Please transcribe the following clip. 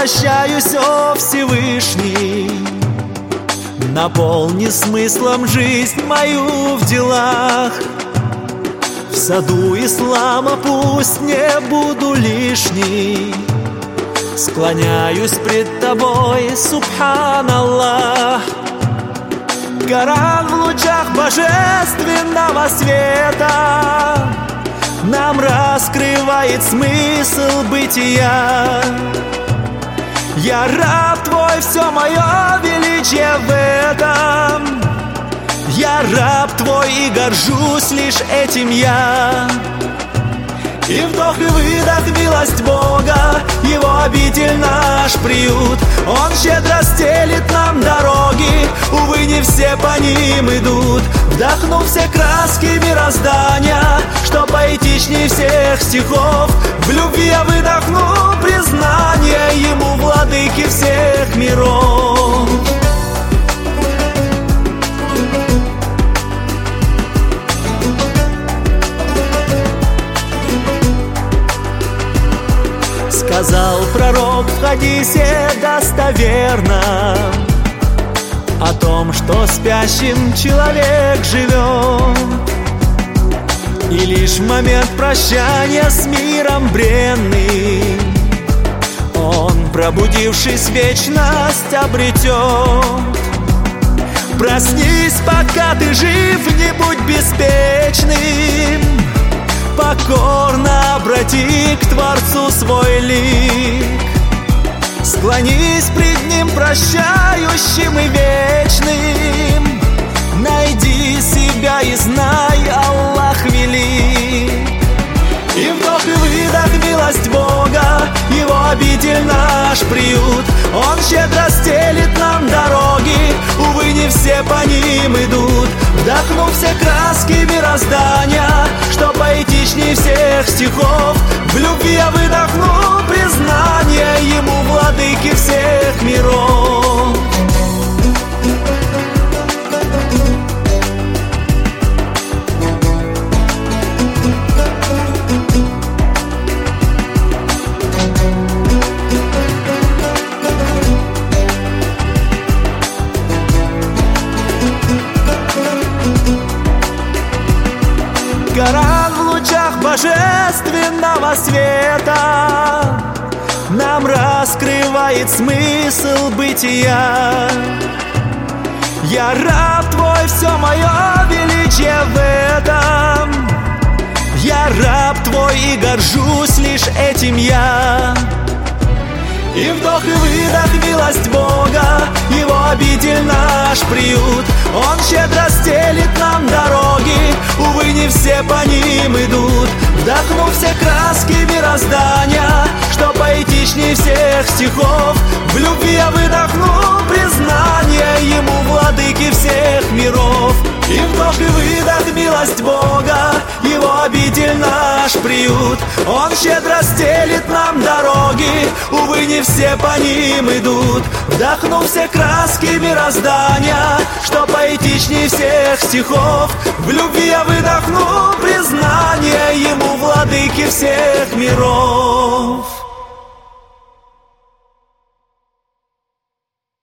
обращаюсь, о Всевышний, наполни смыслом жизнь мою в делах. В саду ислама пусть не буду лишней. Склоняюсь пред тобой, Субханаллах. Коран в лучах божественного света нам раскрывает смысл бытия. Я раб твой, все мое величие в этом. Я раб твой и горжусь лишь этим я. И вдох и выдох милость Бога, Его обитель наш приют. Он щедро стелит нам дороги, увы, не все по ним идут. Вдохну все краски мироздания, что поэтичней всех стихов. В любви я выдохну признание Ему, владыке всех миров. Сказал пророк в хадисе достоверно о том, что спящим человек живет, и лишь в момент прощания с миром бренным он, пробудившись, вечность обретет. Проснись, пока ты жив, не будь беспечным, покорно обрати к Творцу свой лик. Склонись пред Ним прощающим и вечным. Найди себя и знай, Аллах велик. И вдох и выдох милость Бога, Его обитель наш приют. Он щедро стелит нам дороги, увы, не все по ним идут. Вдохну все краски мироздания, что поэтичней всех стихов. В любви я выдохну признание Ему, владыке всех миров. Коран в лучах божественного света нам раскрывает смысл бытия. Я раб твой, все мое величие в этом. Я раб твой и горжусь лишь этим я. И вдох и выдох милость Бога, Его обитель наш приют. Он щедро стелит нам дороги, увы, не все по ним идут. Вдохну все краски мироздания, что поэтичней всех стихов. В любви я выдохну признание Ему, владыке всех миров. И вдох и выдох милость Бога, Его обитель наш приют. Он щедро стелит нам дороги, увы, не все по ним идут. Вдохну все краски мироздания, что поэтичней всех стихов. В любви я выдохну признание Ему, владыке всех миров.